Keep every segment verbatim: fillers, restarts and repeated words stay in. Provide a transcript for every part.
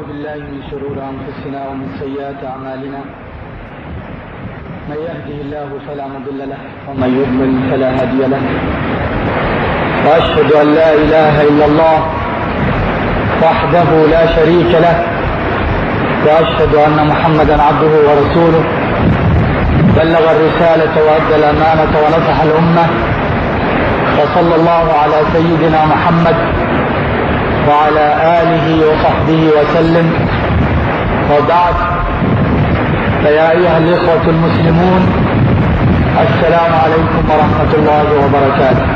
بالله من شرور أنفسنا ومن سيئات أعمالنا. من يهده الله فلا مضل له ومن يضلل فلا هادي له. وأشهد أن لا إله إلا الله وحده لا شريك له، وأشهد أن محمدا عبده ورسوله، بلغ الرسالة وأدى الأمانة ونصح الأمة، وصلى الله على سيدنا محمد وعلى آله وصحبه وسلم. وبعد، فيا أيها الإخوة المسلمون، السلام عليكم ورحمة الله وبركاته.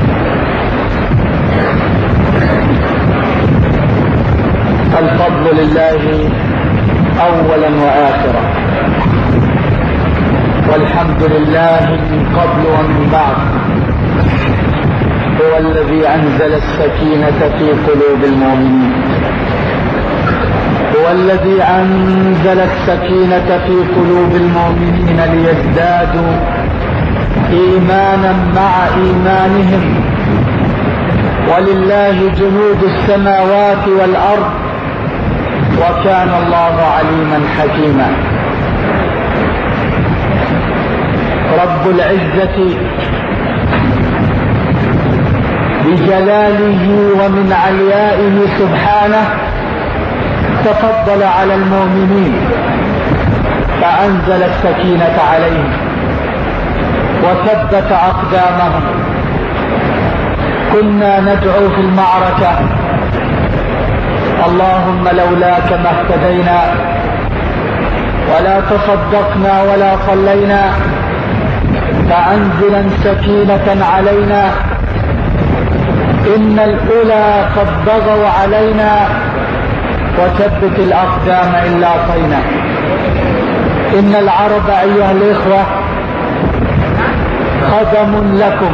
الفضل لله أولا وآخرا، والحمد لله من قبل ومن بعد. هو الذي أنزل السكينة في قلوب المؤمنين هو الذي أنزل السكينة في قلوب المؤمنين ليزدادوا إيمانا مع إيمانهم. ولله جنود السماوات والأرض، وكان الله عليما حكيما. رب العزة بجلاله ومن عليائه سبحانه تفضل على المؤمنين فأنزل السكينة عليهم وثبت أقدامهم. كنا ندعو في المعركة: اللهم لولاك ما اهتدينا ولا تصدقنا ولا صلينا، فأنزلا سكينة علينا. إن الأولى قد بغوا علينا، وثبت الأقدام إن لاقينا. إن العرب أيها الإخوة خدم لكم،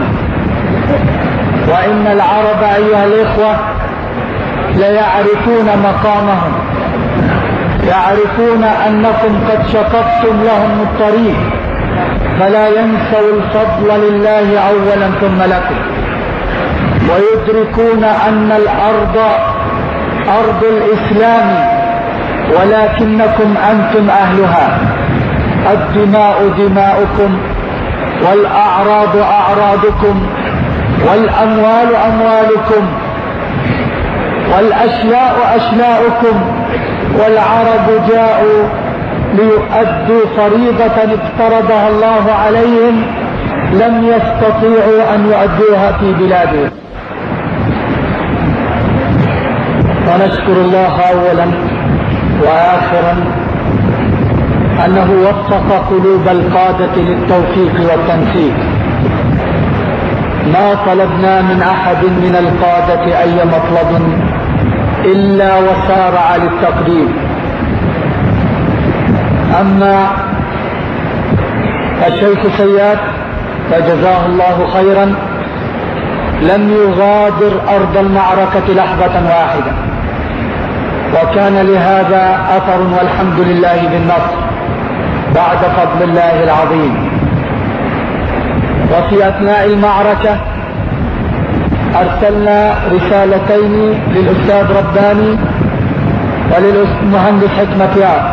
وإن العرب أيها الإخوة ليعرفون مقامهم، يعرفون أنكم قد شققتم لهم الطريق، فلا ينسوا الفضل لله أولا ثم لكم. ويدركون أن الأرض أرض الإسلام، ولكنكم أنتم أهلها. الدماء دماؤكم، والأعراض أعراضكم، والأموال أموالكم، والأشياء أشياؤكم. والعرب جاءوا ليؤدوا فريضة افترضها الله عليهم، لم يستطيعوا أن يؤدوها في بلادهم. ونشكر الله أولا وآخرا أنه وفق قلوب القادة للتوفيق والتنسيق. ما طلبنا من أحد من القادة أي مطلب إلا وسارع للتقديم. أما الشيخ سياد فجزاه الله خيرا لم يغادر أرض المعركة لحظة واحدة، وكان لهذا أثر، والحمد لله بالنصر بعد فضل الله العظيم. وفي أثناء المعركة أرسلنا رسالتين للأستاذ رباني وللمهندس حكمة يار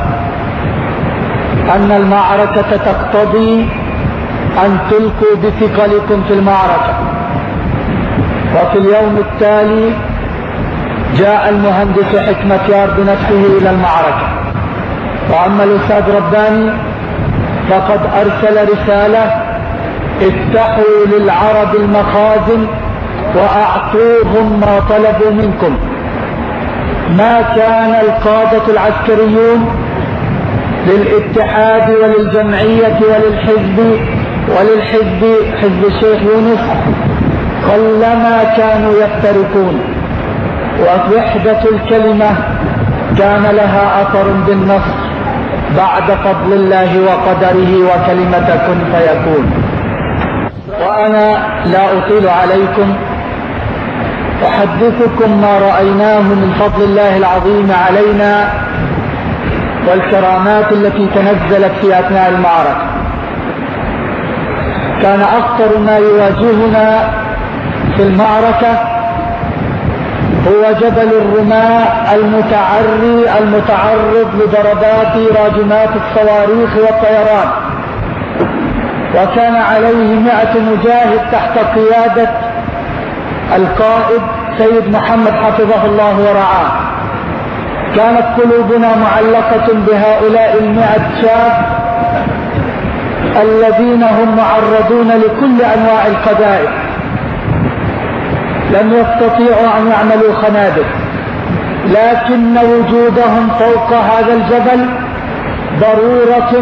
أن المعركة تقتضي أن تلقوا بثقلكم في المعركة. وفي اليوم التالي جاء المهندس حكمة يار بنفسه إلى المعركة. وأما الأستاذ رباني فقد أرسل رسالة: افتحوا للعرب المخازن وأعطوهم ما طلبوا منكم. ما كان القادة العسكريون للاتحاد وللجمعية وللحزب وللحزب حزب الشيخ يونس قلما كانوا يفترقون، ووحدة الكلمة كان لها أثر بالنصر بعد فضل الله وقدره وكلمة كن فيكون. وأنا لا أطيل عليكم، أحدثكم ما رأيناه من فضل الله العظيم علينا والكرامات التي تنزلت في أثناء المعركة. كان أخطر ما يواجهنا في المعركة هو جبل الرماء المتعري المتعرض لضربات راجمات الصواريخ والطيران، وكان عليه مئة مجاهد تحت قيادة القائد سيد محمد حفظه الله ورعاه. كانت قلوبنا معلقة بهؤلاء المئة شاب الذين هم معرضون لكل أنواع القذائف، لم يستطيعوا أن يعملوا خنادق، لكن وجودهم فوق هذا الجبل ضرورة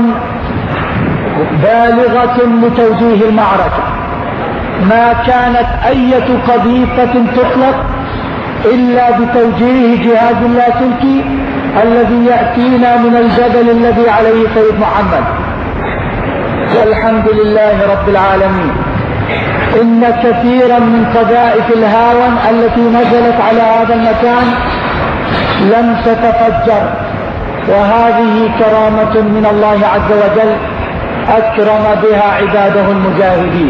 بالغة لتوجيه المعركة. ما كانت أية قذيفة تطلق إلا بتوجيه جهاز اللاسلكي الذي يأتينا من الجبل الذي عليه سيد محمد. والحمد لله رب العالمين، إن كثيرا من قذائف الهاون التي نزلت على هذا المكان لم تتفجر، وهذه كرامة من الله عز وجل أكرم بها عباده المجاهدين.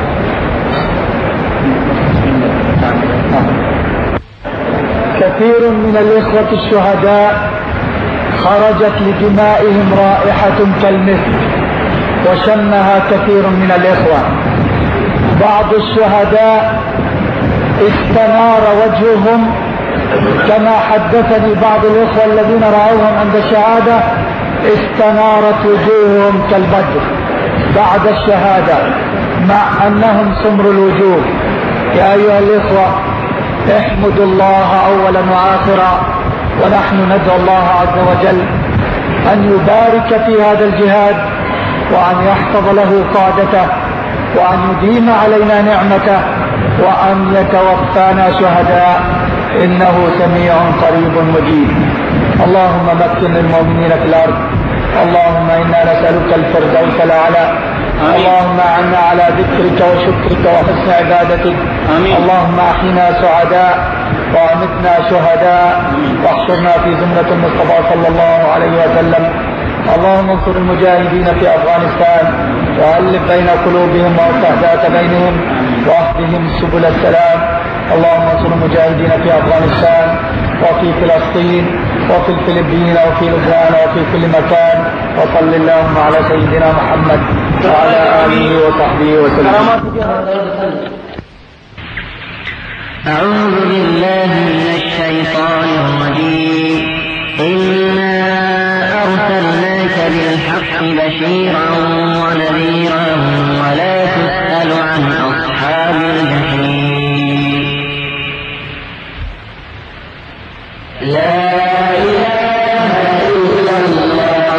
كثير من الإخوة الشهداء خرجت لدمائهم رائحة كالمسك وشمها كثير من الإخوة. بعض الشهداء استنار وجههم كما حدثني بعض الإخوة الذين رأوهم عند الشهادة، استنارت وجوههم كالبدر بعد الشهادة مع أنهم سمر الوجوه. يا أيها الإخوة، احمدوا الله أولا وآخرا، ونحن ندعو الله عز وجل أن يبارك في هذا الجهاد، وأن يحفظ له قادته، وأن يديم علينا نعمته، وأن يتوفانا شهداء، إنه سميع قريب مجيب. اللهم مكن المؤمنين في الأرض، اللهم إنا نسألك الفردوس الأعلى، اللهم أعنا على ذكرك وشكرك وحسن عبادتك. آمين. اللهم أحينا سعداء وأمتنا شهداء، واحشرنا في زمرة المصطفى صلى الله عليه وسلم. اللهم انصر المجاهدين في أفغانستان، وألف بين قلوبهم وافتح ذات بينهم، واهدهم سبل السلام. اللهم انصر المجاهدين في أفغانستان وفي فلسطين وفي الفلبين وفي لبنان وفي كل مكان، وصل اللهم على سيدنا محمد وعلى آله وصحبه وسلم. أعوذ بالله من الشيطان الرجيم. إنا أرسلناك بالحق بشيرا ونذيرا ولا تسأل عن أصحاب الجحيم. لا إله إلا الله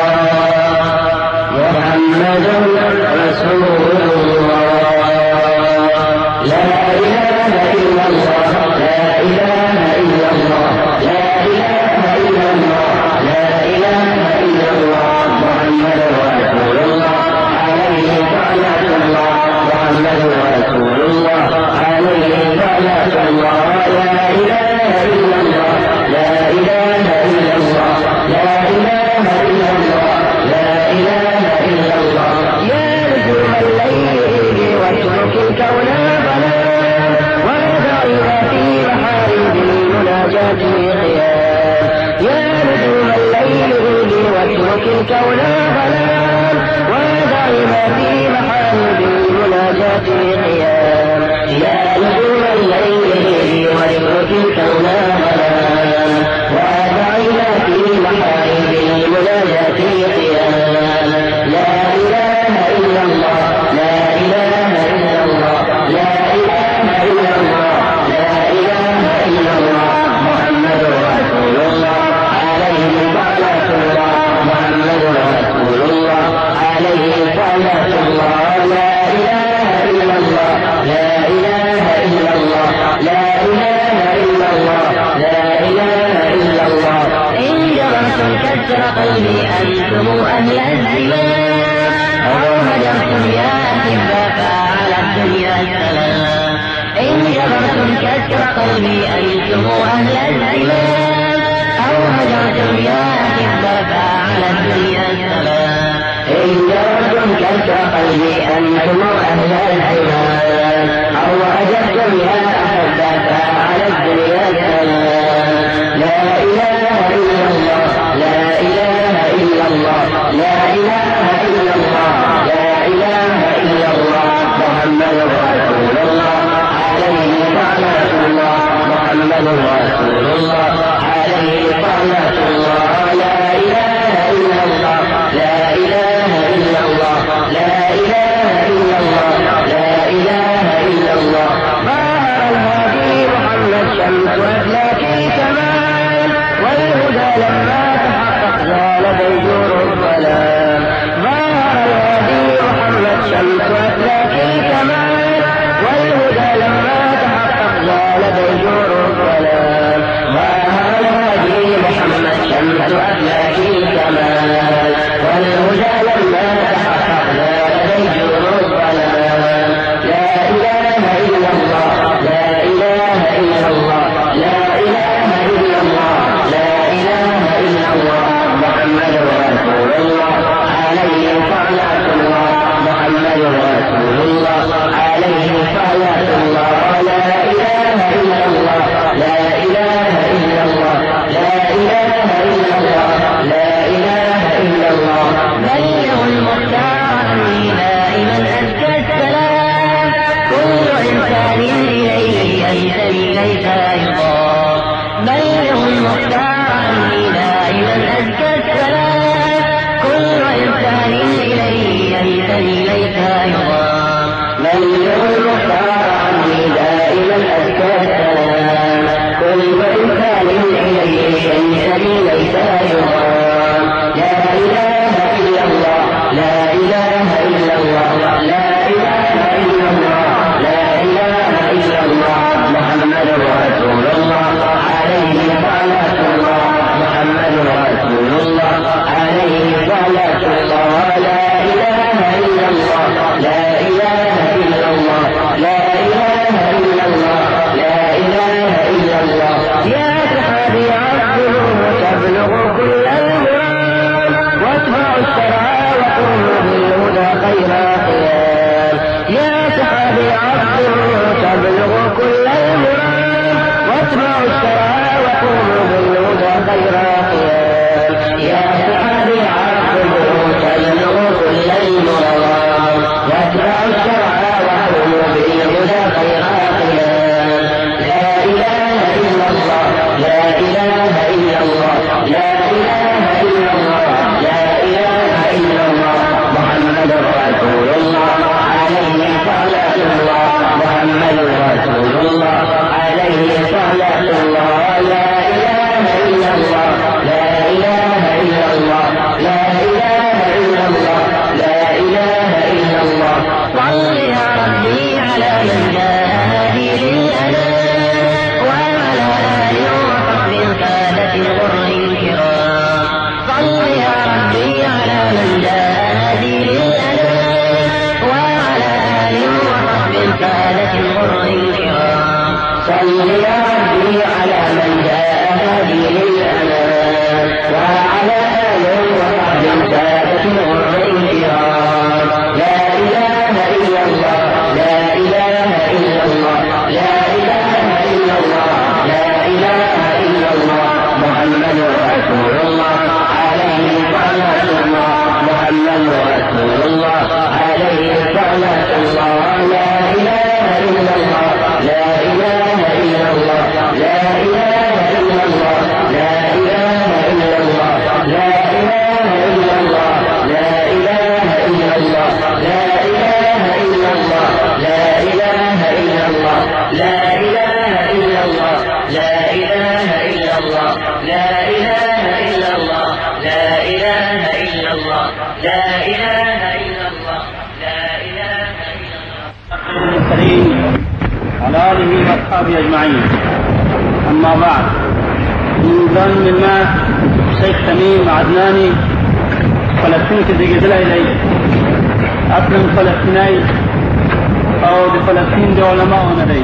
محمد رسول الله. لا إله إلا الله، لا إله إلا الله، لا إله إلا الله، لا إله إلا الله محمد رسول الله عليه صلاة الله، محمد رسول الله عليه صلاة الله. لا إله إلا الله، لا إله إلا الله، لا إله إلا الله، لا إله إلا الله. يا نجوم الليل واترك الكون ظلام، وادعها في محارب المناجاة قيام. يا نجوم الليل واترك الكون ظلام، وادعها في محارب المناجاة قيام. يا نجوم الليل واترك الكون ظلام، وادعها في محارب المناجاة قيام. لا إله إلا الله، لا إله إلا الله، لا إله إلا الله، لا إله إلا الله محمد رسول الله عليه صلاة الله، محمد رسول الله عليه صلاة الله. لا إله إلا الله، لا إله إلا الله، لا إله إلا الله، لا إله إلا الله. إن جرتم كسر قلبي أنتم أهل الزمان، أو هجرتم يا أحبة على الدنيا السلام. إن جرتم كسر قلبي أنتم أهل الزمان، أو هجرتم يا أحبة على الدنيا السلام. إن جرتم كسر قلبي أنتم أهل الزمان، أو هجرتم يا أحبة على الدنيا السلام. المختار عني دائما أزكى السلام كل إنسان إليه ينتمي ليس يرام لا إله إلا الله لا إله إلا الله لا إله إلا الله لا إله إلا الله محمد رسول الله عليه صلاة الله محمد رسول الله عليه صلاة الله لا إله إلا الله لا إله إلا الله لا إله إلا الله لا إله إلا الله يا سحابي عبده تبلغ كل المرام واتبع الشرع وقوم بالهدى خير قيام يا سحابي عبده تبلغ كل المرام واتبع الشرع وقوم بالهدى خير قيام يا سحابي عبده تبلغ كل المرام واتبع الشرع وقوم بالهدى خير قيام لا إله إلا الله لا إله إلا الله لا إله إلا الله لا إله إلا الله محمد رسول الله عليه صلاة الله محمد رسول الله عليه صلاة الله لا إله إلا الله لا إله إلا الله لا إله إلا الله لا إله إلا الله صل يا ربي على من جاء هدي للأنام وعلى آل وصحب السادة الغر الكرام صل يا ربي على من جاء هدي للأنام وعلى آل وصحب السادة الغر الكرام صل يا ربي على من جاء هدي للأنام وعلى آل وصحب السادة الغر الكرام لا إله إلا الله لا إله إلا الله لا إله إلا الله لا إله إلا الله محمد رسول الله عليه صلاة الله محمد رسول الله عليه صلاة الله لا إله إلا الله لا إله إلا الله لا إله إلا الله لا إله إلا الله لا إله إلا الله لا إله إلا الله لا إله إلا الله لا إله إلا الله لا إله إلا الله لا إله إلا الله لا إله إلا الله لا إله إلا الله لا إله إلا الله لا إله إلا الله المرسلين على آله وأصحابه أجمعين أما بعد من من ما شيخ تميم عدناني فلسطين كذي قدلا إلي أسلم فلسطيني أو بفلسطين دي علماء ندي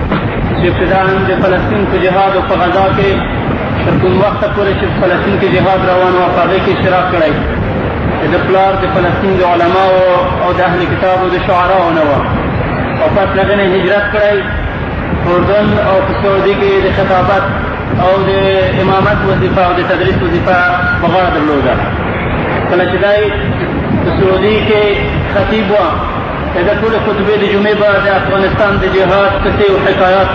ابتداء بفلسطين في جهاد وفغزا کے شرکن وقت پورے شرک فلسطین کے جهاد روان وفاقے کی شراک کرائی ادپلار دي فلسطين دي علماء او د اهل کتاب او د شعراء نوا او پس لغنه هجرت کرائی اردن او سعودی کې د خطابت او د امامت وظیفه او د تدریس وظیفه بغاړه درلوده کله چې دای سعودی کې خطیب و دا ټول خطبه د جمعې به د افغانستان د جهاد قصې او حکایات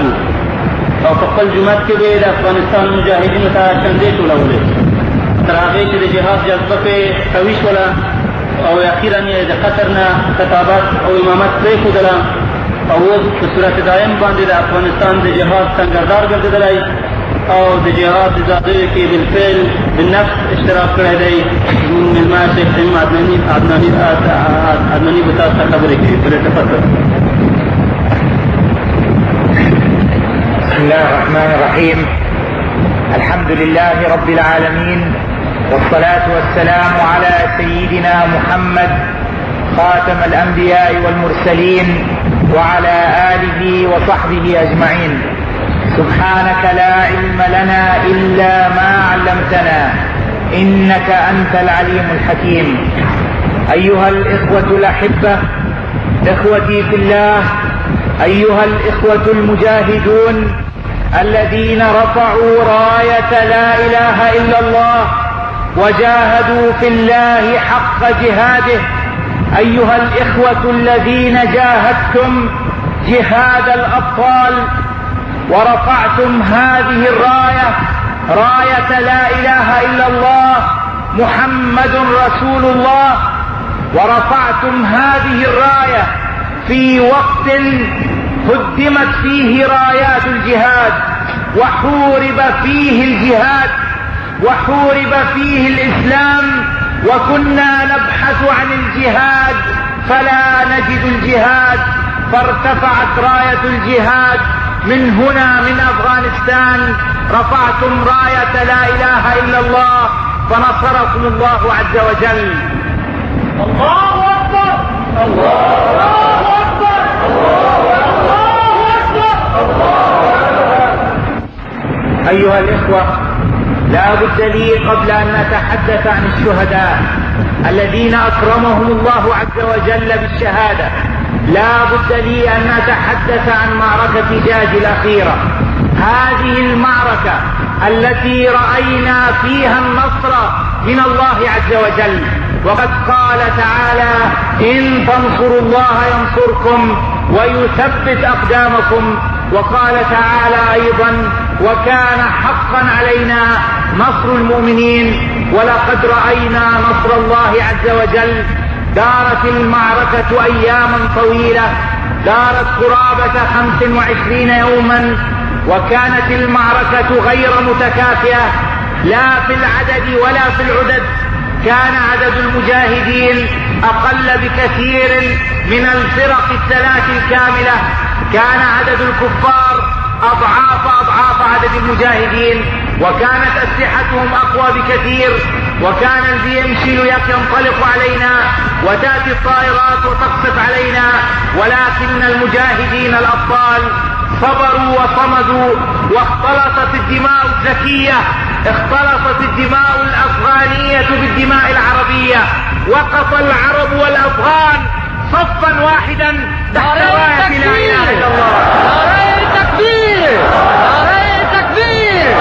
او په خپل جومات کې به د افغانستان مجاهدینو ته چندې ټولولې تر هغې چې د جهاد جذبه پې قوي شوله او اخیرا یې د قطر نه خطابت او امامت پرېښودله او اوس په صورت دایم باندې د افغانستان د جهاد سنګردار ګرځېدلی او د جهاد د زادیو کې بالفعل بالنفس اشتراک کړی دی زموږ مېلمه شیخ تمیم عدناني عدناني عدناني به تاسو ته خبرې کوي پرې تفضل. بسم الله الرحمن الرحيم الحمد لله رب العالمين والصلاة والسلام على سيدنا محمد خاتم الأنبياء والمرسلين وعلى آله وصحبه أجمعين. سبحانك لا علم لنا إلا ما علمتنا إنك أنت العليم الحكيم. أيها الإخوة الأحبة إخوتي في الله أيها الإخوة المجاهدون الذين رفعوا راية لا إله إلا الله وجاهدوا في الله حق جهاده أيها الإخوة الذين جاهدتم جهاد الأبطال ورفعتم هذه الراية راية لا إله إلا الله محمد رسول الله ورفعتم هذه الراية في وقت هدمت فيه رايات الجهاد وحورب فيه الجهاد وحورب فيه الإسلام، وكنا نبحث عن الجهاد فلا نجد الجهاد، فارتفعت راية الجهاد من هنا من أفغانستان. رفعتم راية لا إله إلا الله فنصركم الله عز وجل. الله أكبر الله أكبر الله أكبر. أيها الإخوة، لا بد لي قبل أن نتحدث عن الشهداء الذين أكرمهم الله عز وجل بالشهادة، لا بد لي أن نتحدث عن معركة جاج الأخيرة. هذه المعركة التي رأينا فيها النصر من الله عز وجل، وقد قال تعالى: إن تنصروا الله ينصركم ويثبت أقدامكم. وقال تعالى أيضا: وكان حقا علينا نصر المؤمنين ولقد رأينا نصر الله عز وجل. دارت المعركة أياما طويلة، دارت قرابة خمس وعشرين يوما، وكانت المعركة غير متكافئة لا في العدد ولا في العدد. كان عدد المجاهدين أقل بكثير من الفرق الثلاث الكاملة، كان عدد الكفار أضعاف أضعاف عدد المجاهدين، وكانت أسلحتهم أقوى بكثير، وكان البي ام سي ينطلق علينا وتأتي الطائرات وتقصف علينا، ولكن المجاهدين الأبطال صبروا وصمدوا، واختلطت الدماء الزكية، اختلطت الدماء الأفغانية بالدماء العربية، وقف العرب والأفغان صفا واحدا تحت راية لا إله إلا الله. نعرة تكبير، نعرة تكبير.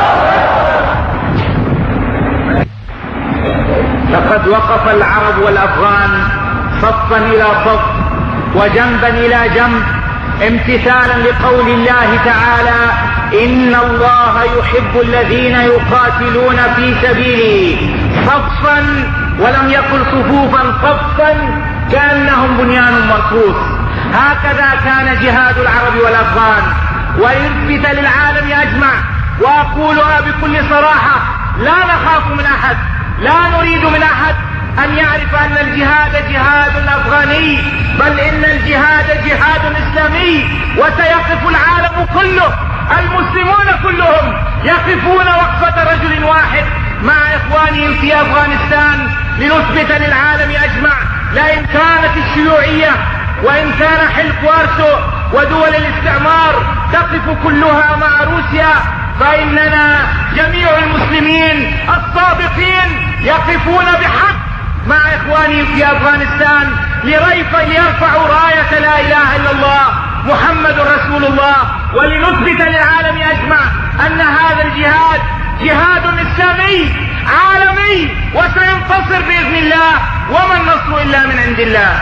لقد وقف العرب والأفغان صفا إلى صف وجنبا إلى جنب، امتثالا لقول الله تعالى: إن الله يحب الذين يقاتلون في سبيله صفا، ولم يقل صفوفا، صفا كأنهم بنيان مرصوص. هكذا كان جهاد العرب والأفغان. ويثبت للعالم أجمع، وأقولها بكل صراحة: لا نخاف من أحد، لا نريد من أحد أن يعرف أن الجهاد جهاد أفغاني، بل إن الجهاد جهاد إسلامي، وسيقف العالم كله، المسلمون كلهم يقفون وقفة رجل واحد مع إخوانهم في أفغانستان لنثبت للعالم أجمع: لئن كانت الشيوعية وإن كان حلف وارسو ودول الاستعمار تقف كلها مع روسيا، فإننا جميع المسلمين الصادقين يقفون بحق مع إخوانهم في أفغانستان ليرفعوا راية لا إله إلا الله محمد رسول الله، ولنثبت للعالم أجمع أن هذا الجهاد جهاد إسلامي عالمي، وسينتصر بإذن الله، وما النصر إلا من عند الله.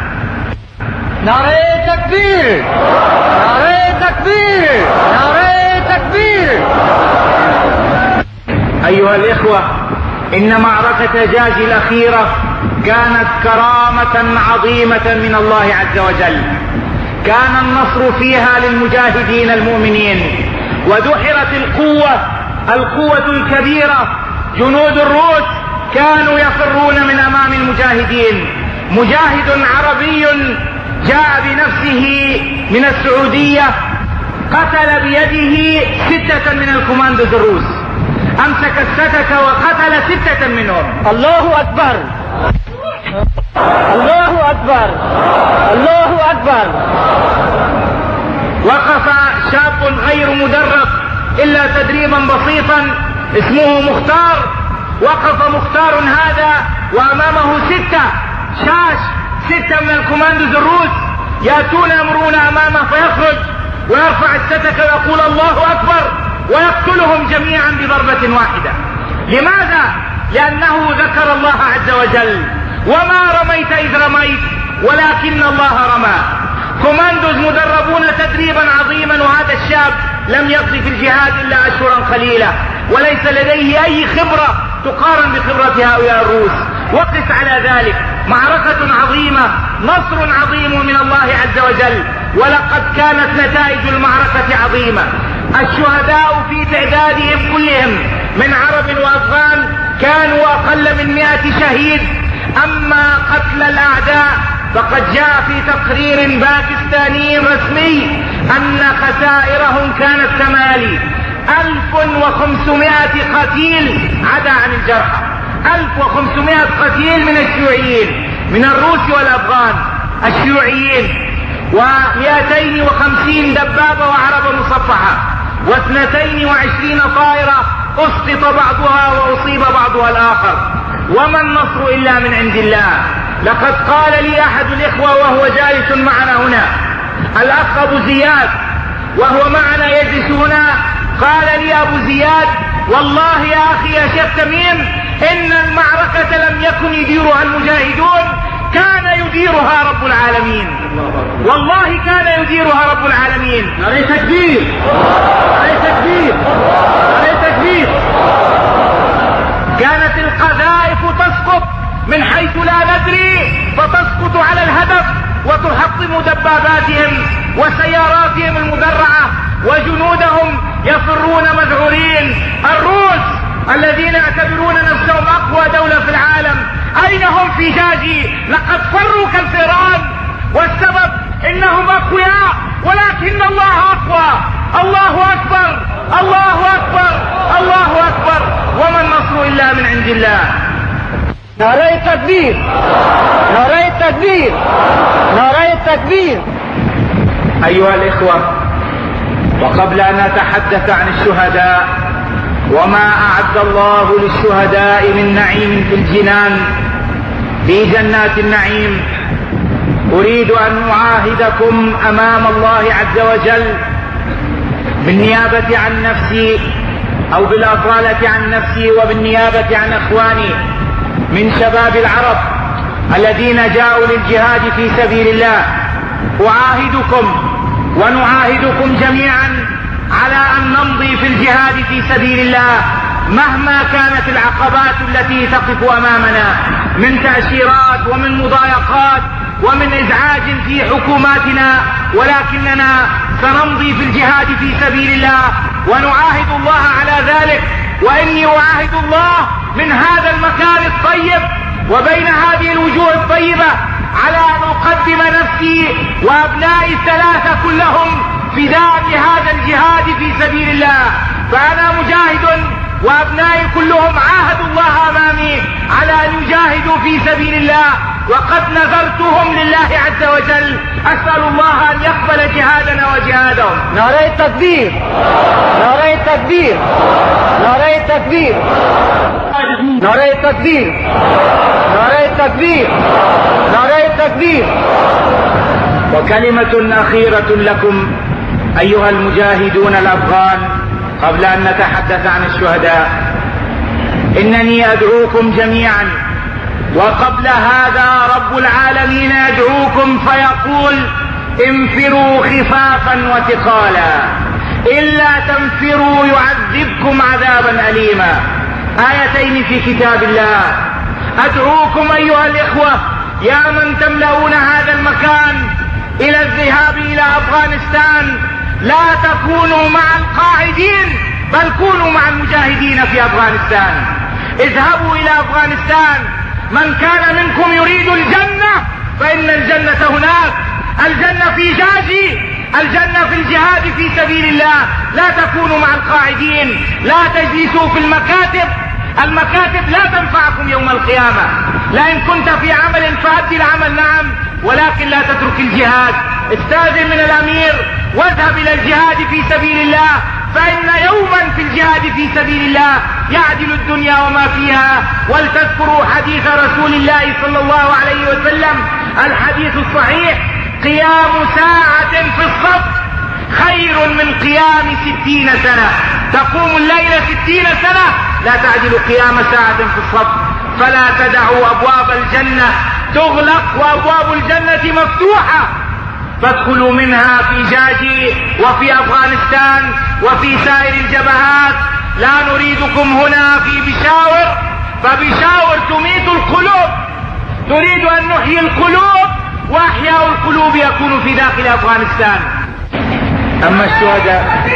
نعرة تكبير، نعرة تكبير، نعرة تكبير. أيها الإخوة، إن معركة جاج الأخيرة كانت كرامة عظيمة من الله عز وجل. كان النصر فيها للمجاهدين المؤمنين، ودحرت القوة القوة الكبيرة. جنود الروس كانوا يفرون من أمام المجاهدين. مجاهد عربي جاء بنفسه من السعودية، قتل بيده ستة من الكوماندوز الروس، أمسك الستة وقتل ستة منهم. الله أكبر، الله أكبر، الله أكبر. وقف شاب غير مدرب إلا تدريبا بسيطا اسمه مختار. وقف مختار هذا وأمامه ستة شاش، ستة من الكوماندوز الروس يأتون يمرون أمامه، فيخرج ويرفع الستة ويقول الله أكبر ويقتلهم جميعا بضربة واحدة. لماذا؟ لأنه ذكر الله عز وجل: وما رميت إذ رميت ولكن الله رمى. كوماندوز مدربون تدريبا عظيما، وهذا الشاب لم يقضي في الجهاد إلا أشهرا قليلة، وليس لديه أي خبرة تقارن بخبرة هؤلاء الروس. وقس على ذلك معركة عظيمة، نصر عظيم من الله عز وجل، ولقد كانت نتائج المعركة عظيمة. الشهداء في تعدادهم كلهم من عرب وأفغان كانوا أقل من مئة شهيد. أما قتل الأعداء فقد جاء في تقرير باكستاني رسمي أن خسائرهم كانت كمالي: ألف وخمسمائة قتيل عدا عن الجرحى، ألف وخمسمائة قتيل من الشيوعيين، من الروس والأفغان الشيوعيين، ومئتين وخمسين دبابة وعربة مصفحة، واثنتين وعشرين طائرة أسقط بعضها وأصيب بعضها الآخر. وما النصر إلا من عند الله. لقد قال لي أحد الإخوة وهو جالس معنا هنا، الأخ أبو زياد وهو معنا يجلس هنا، قال لي أبو زياد: والله يا أخي يا شيخ تميم، إن المعركة لم يكن يديرها المجاهدون، كان يديرها رب العالمين. والله كان يديرها رب العالمين. ناري تكبير، ناري تكبير، ناري تكبير. كانت القذائف تسقط من حيث لا ندري، فتسقط على الهدف وتحطم دباباتهم وسياراتهم المدرعة، وجنودهم يفرون مذعورين. الروس الذين يعتبرون نفسهم أقوى دولة في العالم، أين هم في جاجي؟ لقد فروا كالفئران، والسبب إنهم أقوياء، ولكن الله أقوى. الله أكبر، الله أكبر، الله أكبر. وما النصر إلا من عند الله. نعرة تكبير، نعرة تكبير، نعرة تكبير. أيها الإخوة، وقبل أن نتحدث عن الشهداء وما أعد الله للشهداء من نعيم في الجنان في جنات النعيم، أريد أن أعاهدكم أمام الله عز وجل بالنيابة عن نفسي أو بالأصالة عن نفسي وبالنيابة عن أخواني من شباب العرب الذين جاءوا للجهاد في سبيل الله، أعاهدكم ونعاهدكم جميعا على أن نمضي في الجهاد في سبيل الله مهما كانت العقبات التي تقف أمامنا من تأشيرات ومن مضايقات ومن إزعاج في حكوماتنا، ولكننا سنمضي في الجهاد في سبيل الله ونعاهد الله على ذلك. وإني أعاهد الله من هذا المكان الطيب وبين هذه الوجوه الطيبة على أن أقدم نفسي وأبنائي الثلاثة كلهم فداء لهذا الجهاد في سبيل الله. فأنا مجاهد وأبنائي كلهم عاهدوا الله أمامي على أن يجاهدوا في سبيل الله، وقد نذرتهم لله عز وجل. أسأل الله أن يقبل جهادنا وجهادهم. نعرة تكبير، نعرة تكبير، نعرة تكبير، نعرة تكبير، نعرة تكبير، نعرة تكبير. وكلمة أخيرة لكم أيها المجاهدون الأفغان قبل أن نتحدث عن الشهداء. إنني أدعوكم جميعا، وقبل هذا رب العالمين يدعوكم فيقول: انفروا خفافا وثقالا، إلا تنفروا يعذبكم عذابا أليما. آيتين في كتاب الله. أدعوكم أيها الإخوة يا من تملؤون هذا المكان إلى الذهاب إلى أفغانستان، لا تكونوا مع القاعدين بل كونوا مع المجاهدين في أفغانستان. اذهبوا إلى أفغانستان. من كان منكم يريد الجنة فإن الجنة هناك، الجنة في جاجي، الجنة في الجهاد في سبيل الله. لا تكونوا مع القاعدين، لا تجلسوا في المكاتب. المكاتب لا تنفعكم يوم القيامة. لئن كنت في عمل فأدي العمل نعم، ولكن لا تترك الجهاد. استاذن من الأمير واذهب إلى الجهاد في سبيل الله، فإن يوما في الجهاد في سبيل الله يعدل الدنيا وما فيها. ولتذكروا حديث رسول الله صلى الله عليه وسلم الحديث الصحيح: قيام ساعة في الصف خير من قيام ستين سنة. تقوم الليل ستين سنة لا تعدل قيام ساعة في الصف. فلا تدعوا أبواب الجنة تغلق وأبواب الجنة مفتوحة، فادخلوا منها في جاجي وفي أفغانستان وفي سائر الجبهات. لا نريدكم هنا في بشاور، فبشاور تميت القلوب، تريد أن نحيي القلوب، وأحياء القلوب يكون في داخل أفغانستان. أما الشهداء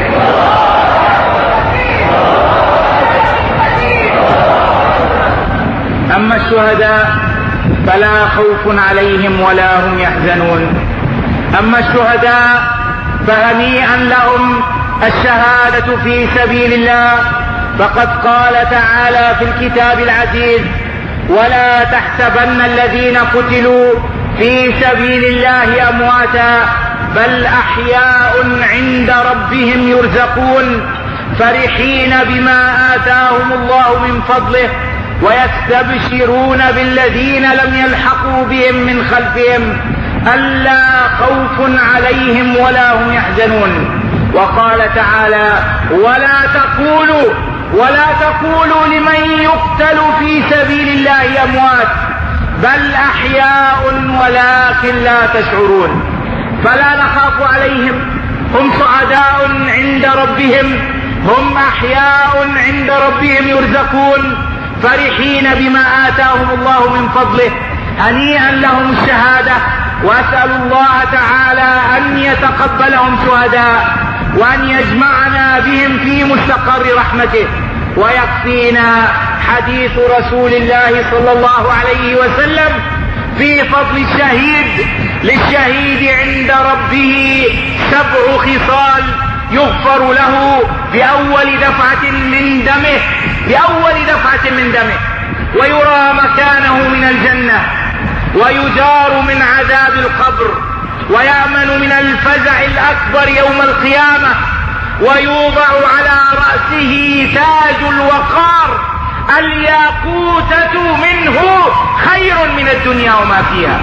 أما الشهداء فلا خوف عليهم ولا هم يحزنون. أما الشهداء فهنيئا لهم الشهادة في سبيل الله، فقد قال تعالى في الكتاب العزيز: ولا تحسبن الذين قتلوا في سبيل الله أمواتا بل أحياء عند ربهم يرزقون فرحين بما آتاهم الله من فضله ويستبشرون بالذين لم يلحقوا بهم من خلفهم ألا خوف عليهم ولا هم يحزنون. وقال تعالى: ولا تقولوا ولا تقولوا لمن يقتل في سبيل الله أموات بل أحياء ولكن لا تشعرون. فلا نخاف عليهم، هم سعداء عند ربهم، هم أحياء عند ربهم يرزقون فرحين بما آتاهم الله من فضله. هنيئا لهم الشهادة، وأسأل الله تعالى أن يتقبلهم شهداء وأن يجمعنا بهم في مستقر رحمته. ويكفينا حديث رسول الله صلى الله عليه وسلم في فضل الشهيد: للشهيد عند ربه سبع خصال يغفر له بأول دفعة من دمه بأول دفعة من دمه ويرى مكانه من الجنة، ويجار من عذاب القبر، ويأمن من الفزع الأكبر يوم القيامة، ويوضع على رأسه تاج الوقار الياقوتة منه خير من الدنيا وما فيها.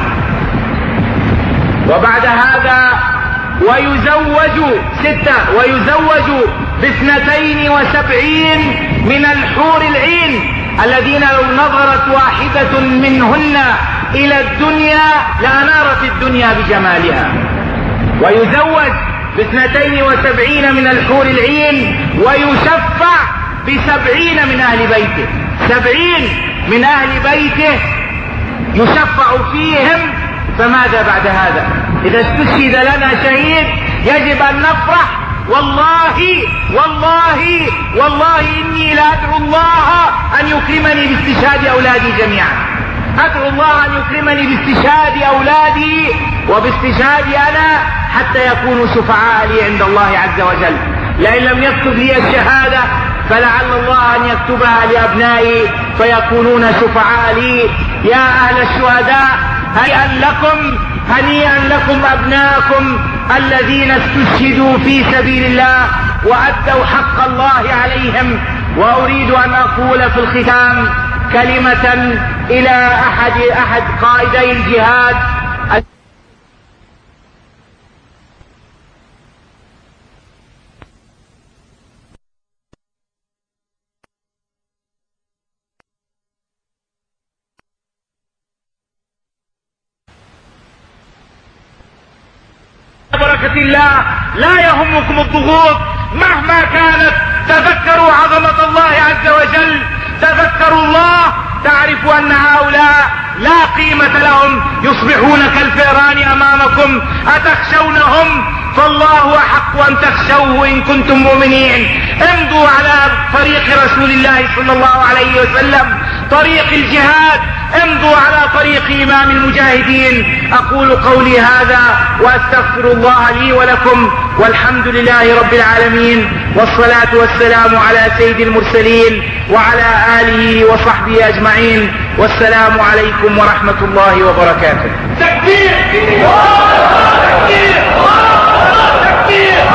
وبعد هذا ويزوج ستة ويزوج باثنتين وسبعين من الحور العين الذين لو نظرت واحدة منهن إلى الدنيا لأنارت الدنيا بجمالها. ويزوج باثنتين وسبعين من الحور العين، ويشفع بسبعين من أهل بيته، سبعين من أهل بيته يشفع فيهم. فماذا بعد هذا؟ إذا استشهد لنا شهيد يجب أن نفرح. والله والله والله إني لأدعو الله أن يكرمني باستشهاد أولادي جميعا. أدعو الله أن يكرمني باستشهاد أولادي وباستشهادي أنا حتى يكونوا شفعاء لي عند الله عز وجل. لئن لم يكتب لي الشهادة فلعل الله أن يكتبها لأبنائي فيكونون شفعاء لي. يا أهل الشهداء، هنيئا لكم هنيئا لكم أبناءكم الذين استشهدوا في سبيل الله وأدوا حق الله عليهم. وأريد أن أقول في الختام كلمة إلى أحد أحد قائدي الجهاد. بركة الله لا يهمكم الضغوط مهما كانت. تذكروا عظمة الله عز وجل، تذكروا الله، تعرفوا أن هؤلاء لا قيمة لهم، يصبحون كالفئران أمامكم. أتخشونهم؟ فالله أحق أن تخشوه إن كنتم مؤمنين. امضوا على طريق رسول الله صلى الله عليه وسلم، طريق الجهاد، امضوا على طريق إمام المجاهدين. أقول قولي هذا وأستغفر الله لي ولكم، والحمد لله رب العالمين، والصلاة والسلام على سيد المرسلين وعلى آله وصحبه أجمعين، والسلام عليكم ورحمة الله وبركاته. تكبير تكبير تكبير.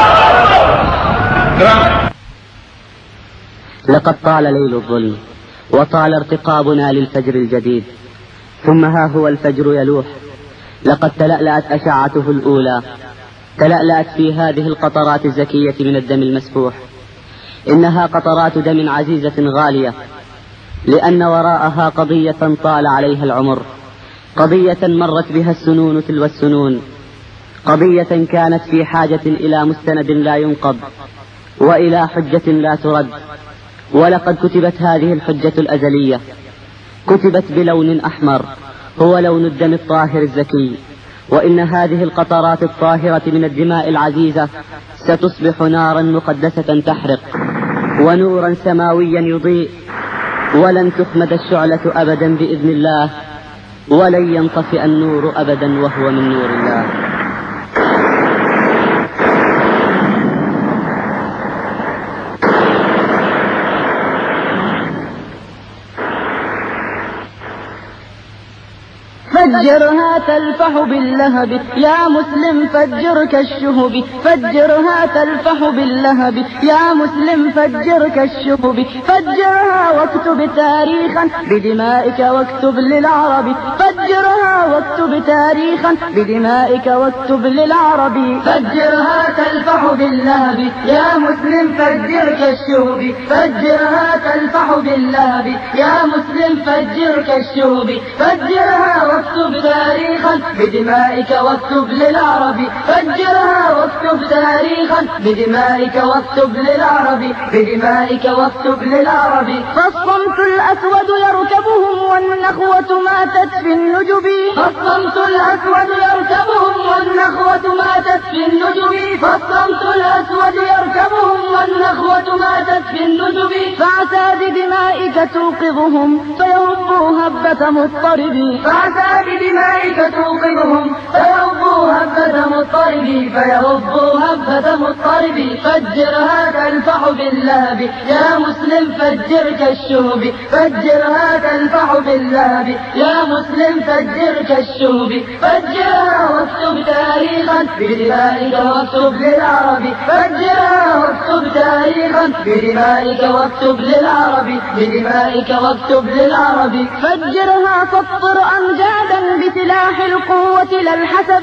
لقد طال ليل الظلم وطال ارتقابنا للفجر الجديد، ثم ها هو الفجر يلوح. لقد تلألأت أشعته الأولى، تلألأت في هذه القطرات الزكية من الدم المسفوح. إنها قطرات دم عزيزة غالية، لأن وراءها قضية طال عليها العمر، قضية مرت بها السنون تلو السنون، قضية كانت في حاجة إلى مستند لا ينقض وإلى حجة لا ترد. ولقد كتبت هذه الحجة الأزلية كتبت بلون أحمر هو لون الدم الطاهر الزكي. وإن هذه القطرات الطاهرة من الدماء العزيزة ستصبح نارا مقدسة تحرق ونورا سماويا يضيء، ولن تخمد الشعلة أبدا بإذن الله، ولن ينطفئ النور أبدا وهو من نور الله. فجرها تلفح باللهب يا مسلم فجر كالشهب، فجرها تلفح باللهب يا مسلم فجر كالشهب، فجرها واكتب تاريخا بدمائك واكتب للعرب، فجرها واكتب تاريخا بدمائك واكتب للعرب. فجرها تلفح باللهب يا مسلم فجر كالشهب، فجرها تلفح باللهب يا مسلم فجر كالشهب، فجرها واكتب تاريخا بدمائك واكتب للعرب، فجرها واكتب تاريخا بدمائك واكتب للعرب، بدمائك واكتب للعرب. فالصمت الأسود يركبهم والنخوة ماتت في النجب، فالصمت الأسود يركبهم والنخوة ماتت في النجب، فالصمت الأسود يركبهم والنخوة ماتت في النجب. فعسى بدمائك توقظهم فيهبوا هبة مضطرب، فعسى بدمائك توقظهم فيهبوا هبة مضطرب، فيهبوا هبة مضطرب. فجرها تلفح باللهب يا مسلم فجر كالشهب، فجرها تلفح باللهب يا مسلم فجر كالشهب، فجرها واكتب تاريخا بدمائك واكتب للعرب، فجرها واكتب تاريخا بدمائك واكتب للعرب، بدمائك واكتب للعرب. فجرها سطر أمجادا بسلاح القوة لا الحسب،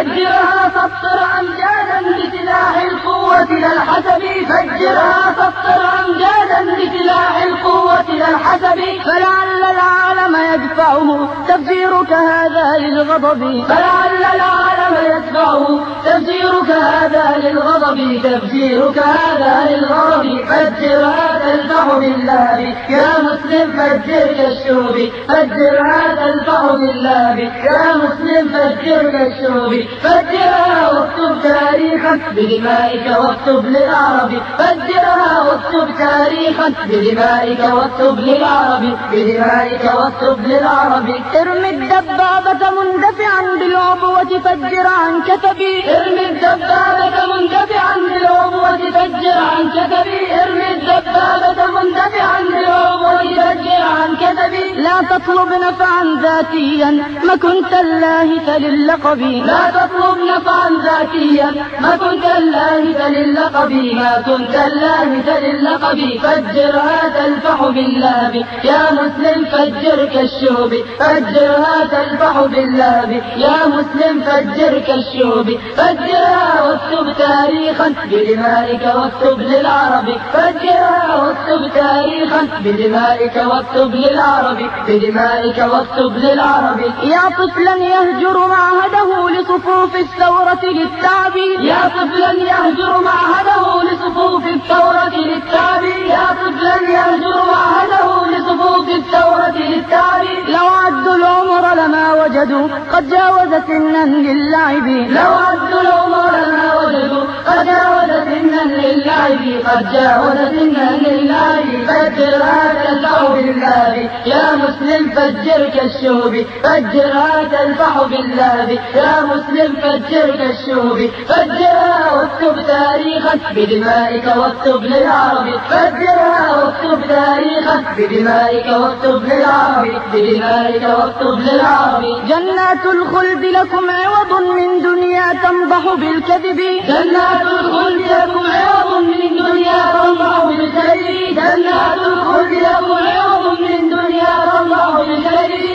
فجرها سطر أمجادا بسلاح القوة لا الحسب، فجرها سطر أمجادا بسلاح القوة لا الحسب. فلعل العالم يدفعه تفجيرك هذا للغضب، فلعل العالم يدفعه تفجيرك هذا للغضب، تفجيرك هذا للغضب. فجرها تلفح باللهب يا مسلم فجر كالشهب، فجرها تلفح باللهب يا مسلم فجر كالشهب، فجرها واكتب تاريخا بدمائك واكتب للعرب، فجرها واكتب تاريخا بدمائك واكتب للعرب، بدمائك واكتب للعرب. ارمي الدبابة مندفعا بالعبوة فجر عن كتبي، ارمي الدبابة مندفعا بالعبوة فجر عن كتبي، ارمي الدبابة مندفعا بالعبوة فجر عن كتبي. لا تطلب نفعا ذاتيا ما كنت اللاهث للقب، لا تطلب نفعا ذاتيا ما كنت اللاهث للقب، ما كنت اللاهث للقب. فجرها تلفح باللهب يا مسلم فجر كالشهب، فجرها تلفح باللهب يا مسلم فجر كالشهب، فجرها واكتب تاريخا بدمائك واكتب للعرب، فجرها واكتب تاريخا بدمائك واكتب للعرب، بدمائك واكتب للعرب. يا طفلا يهجر معهده لصفوف الثورة للتعب، يا طفلا يهجر معهده لصفوف الثورة للتعب، يا طفلا يهجر معهده لصفوف الثورة للتعب. لو عدوا العمر لما وجدوا قد جاوز سنا للعب، لو عدوا العمر لما وجدوا قد جاوز سنا للعب، قد جاوز سنا للعب. فجرها تلفح باللهب يا مسلم فجر كالشهب، فجرها تلفح باللهب يا مسلم فجر كالشهب، فجرها واكتب تاريخا بدمائك واكتب للعرب، فجرها واكتب تاريخا بدمائك واكتب للعرب، بدمائك واكتب للعرب. جنات الخلد لكم عوض من دنيا تنضح بالكذب، جنات الخلد لكم عوض من دنيا تنضح بالكذب، جنات الخلد لكم عوض من دنيا تنضح بالكذب.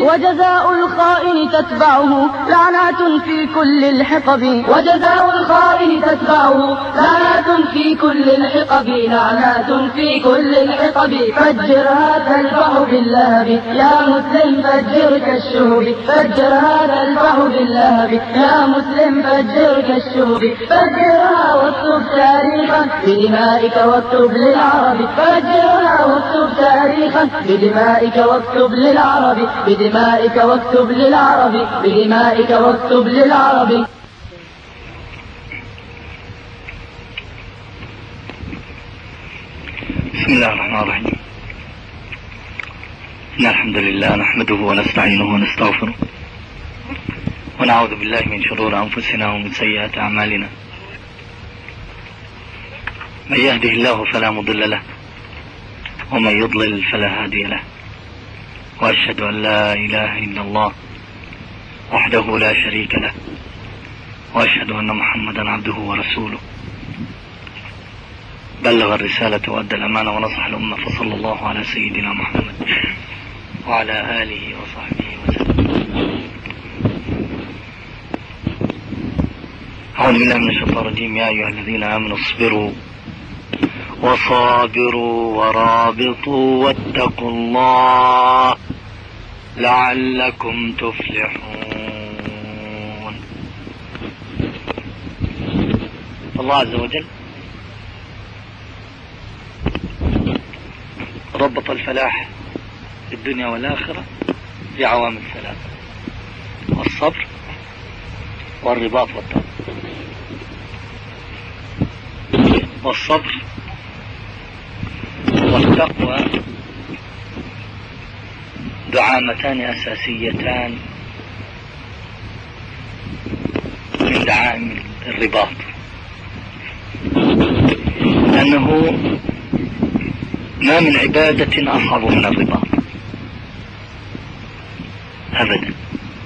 وجزاء الخائن تتبعه لعنات في كل الحقب وجزاء الخائن تتبعه لعنات في كل الحقب لعنات في كل الحقب فجرها تلفح باللهب يا مسلم فجر كالشهب فجرها تلفح باللهب يا مسلم فجر كالشهب فجرها واكتب تاريخا بدمائك واكتب للعرب فجرها واكتب تاريخا بدمائك واكتب للعرب بدمائك واكتب للعرب بدمائك واكتب للعرب. بسم الله الرحمن الرحيم. إن الحمد لله نحمده ونستعينه ونستغفره ونعوذ بالله من شرور أنفسنا ومن سيئات أعمالنا. من يهده الله فلا مضل له ومن يضلل فلا هادي له وأشهد أن لا إله إلا الله وحده لا شريك له وأشهد أن محمدا عبده ورسوله بلغ الرسالة وأدى الأمانة ونصح الأمة فصلى الله على سيدنا محمد وعلى آله وصحبه وسلم. أعوذ بالله من الشيطان الرجيم. يا أيها الذين آمنوا اصبروا وصابروا ورابطوا واتقوا الله لعلكم تفلحون. الله عز وجل ربط الفلاح في الدنيا والآخرة بعوامل ثلاثة: الصبر والرباط والتقوى. والصبر والتقوى دعامتان أساسيتان من دعائم الرباط، لأنه ما من عبادة أصعب من الرباط أبدا،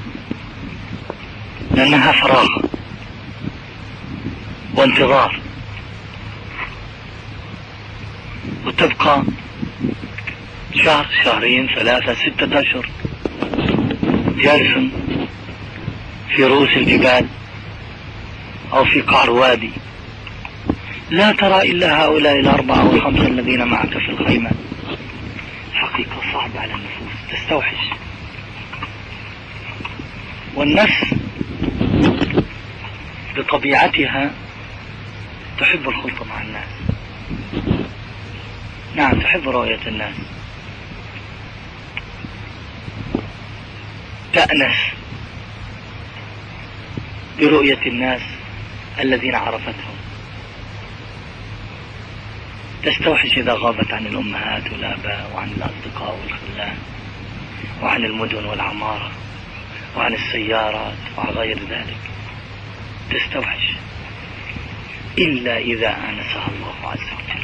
لأنها فراغ وانتظار، وتبقى شهر شهرين ثلاثة ستة أشهر جالس في رؤوس الجبال أو في قعر وادي، لا ترى إلا هؤلاء الأربعة أو الخمسة الذين معك في الخيمة. حقيقة صعبة على النفوس، تستوحش. والنفس بطبيعتها تحب الخلطة مع الناس، نعم تحب رؤية الناس، تأنس برؤية الناس الذين عرفتهم، تستوحش إذا غابت عن الأمهات والآباء وعن الأصدقاء والخلان وعن المدن والعمارة وعن السيارات وعن غير ذلك، تستوحش إلا إذا آنسها الله عز وجل،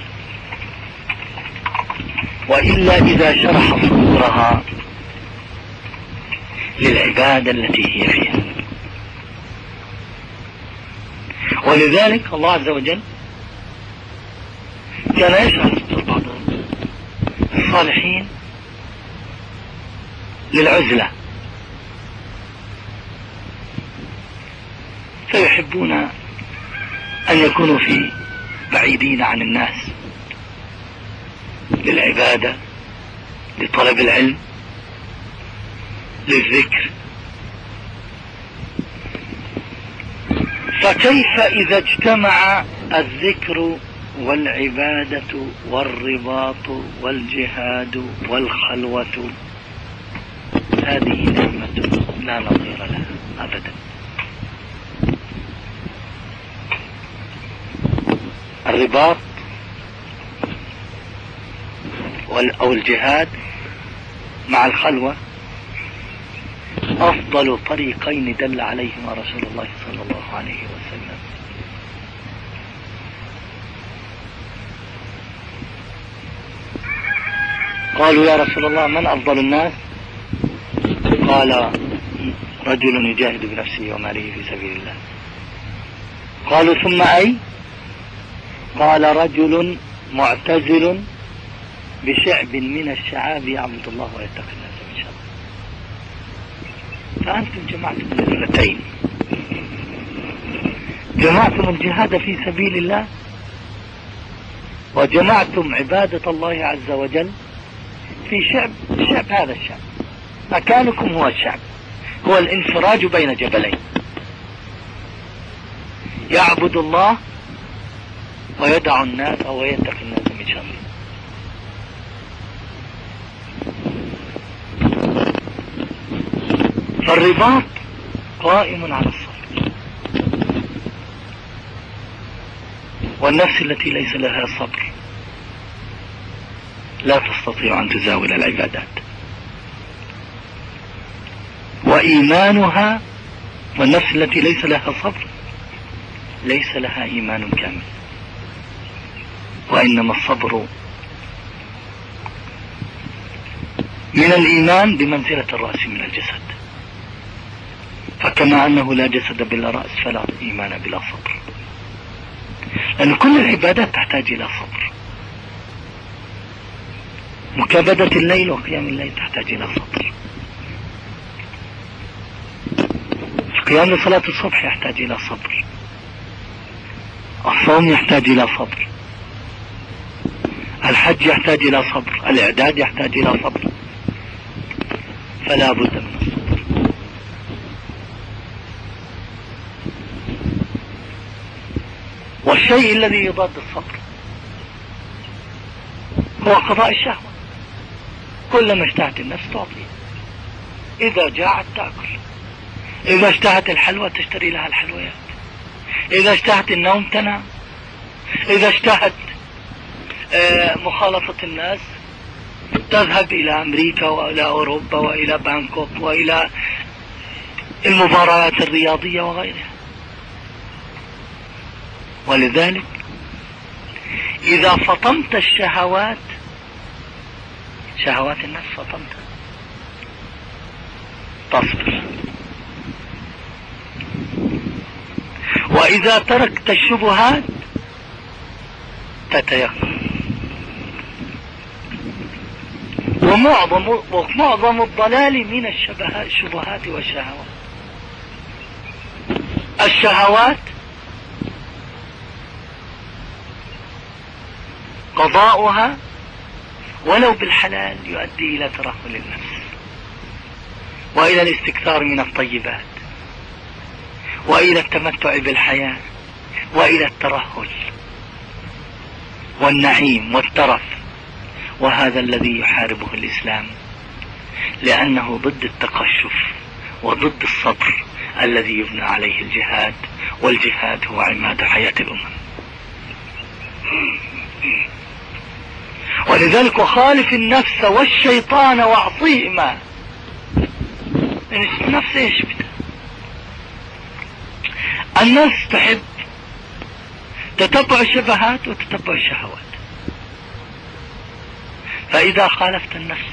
وإلا إذا شرح صدورها للعبادة التي هي فيها. ولذلك الله عز وجل كان يشرح صدور بعض الصالحين للعزلة، فيحبون أن يكونوا في بعيدين عن الناس للعبادة، لطلب العلم، للذكر. فكيف إذا اجتمع الذكر والعبادة والرباط والجهاد والخلوة؟ هذه نعمة لا نظير لها أبدا. الرباط أو الجهاد مع الخلوة أفضل طريقين دل عليهما رسول الله صلى الله عليه وسلم. قالوا يا رسول الله من أفضل الناس؟ قال رجل يجاهد بنفسه وماله في سبيل الله. قالوا ثم أي؟ قال رجل معتزل بشعب من الشعاب يعبد الله ويتقي الناس من شره. فأنتم جمعتم الدولتين، جمعتم الجهاد في سبيل الله وجمعتم عبادة الله عز وجل في شعب شعب هذا الشعب. مكانكم هو الشعب، هو الانفراج بين جبلين، يعبد الله ويدع الناس أو يتقي الناس من شره. فالرباط قائم على الصبر، والنفس التي ليس لها صبر لا تستطيع أن تزاول العبادات. وإيمانها، والنفس التي ليس لها صبر ليس لها إيمان كامل، وإنما الصبر من الإيمان بمنزلة الرأس من الجسد. فكما أنه لا جسد بلا رأس فلا إيمان بلا صبر، لأن كل العبادات تحتاج إلى صبر. مكابدة الليل وقيام الليل تحتاج إلى صبر، القيام لصلاة الصبح يحتاج إلى صبر، الصوم يحتاج إلى صبر، الحج يحتاج إلى صبر، الإعداد يحتاج إلى صبر، فلا بد من الصبر. والشيء الذي يضاد الصبر هو قضاء الشهوة. كلما اشتهت النفس تعطي، إذا جاعت تأكل، إذا اشتهت الحلوى تشتري لها الحلويات، إذا اشتهت النوم تنام، إذا اشتهت مخالطة الناس تذهب إلى أمريكا وإلى أوروبا وإلى بانكوك وإلى المباريات الرياضية وغيرها. ولذلك إذا فطمت الشهوات، شهوات النفس فطمتها، تصبر. وإذا تركت الشبهات تتيقن. ومعظم, ومعظم الضلال من الشبهات والشهوات. الشهوات قضاؤها ولو بالحلال يؤدي إلى ترهل النفس وإلى الاستكثار من الطيبات وإلى التمتع بالحياة وإلى الترهل والنعيم والترف. وهذا الذي يحاربه الإسلام، لأنه ضد التقشف وضد الصبر الذي يبنى عليه الجهاد، والجهاد هو عماد حياة الأمم. ولذلك وخالف النفس والشيطان واعصيهما. النفس ايش بدها؟ النفس تحب تتبع الشبهات وتتبع الشهوات، فإذا خالفت النفس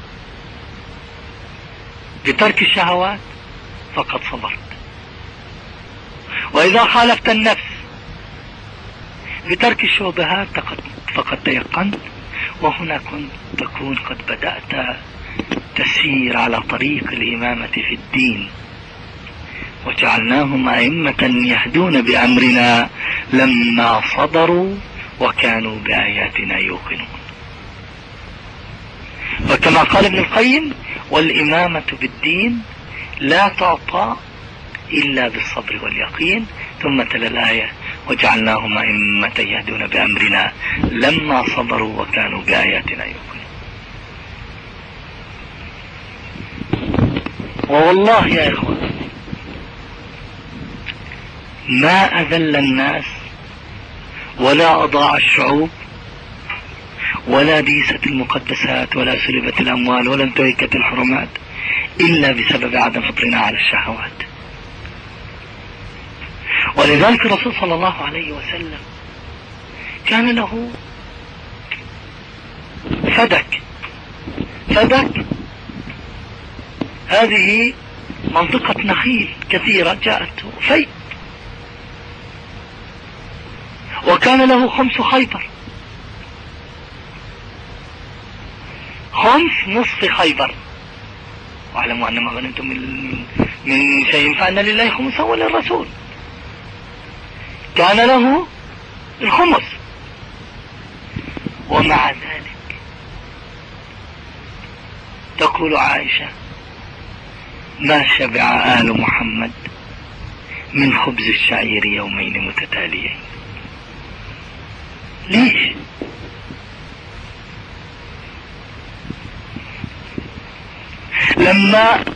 بترك الشهوات فقد صبرت، وإذا خالفت النفس بترك الشبهات فقد تيقنت. وهنا كنت تكون قد بدأت تسير على طريق الإمامة في الدين. وجعلناهم أئمة يهدون بأمرنا لما صبروا وكانوا بآياتنا يوقنون. وكما قال ابن القيم: والإمامة بالدين لا تعطى إلا بالصبر واليقين. ثم تلا الآية: وجعلناهم أئمة يهدون بأمرنا لما صبروا وكانوا بآياتنا يوقنون. والله يا إخوان ما أذل الناس ولا أضاع الشعوب ولا ديست المقدسات ولا سلبت الأموال ولا انتهكت الحرمات إلا بسبب عدم صبرنا على الشهوات. ولذلك الرسول صلى الله عليه وسلم كان له فدك. فدك هذه منطقة نخيل كثيرة جاءته في، وكان له خمس خيبر، خمس نصف خيبر. واعلموا أن ما غنمتم من من شيء فأن لله خمسه وللرسول، كان له الخمس. ومع ذلك تقول عائشة: ما شبع آل محمد من خبز الشعير يومين متتاليين. ليش؟ لما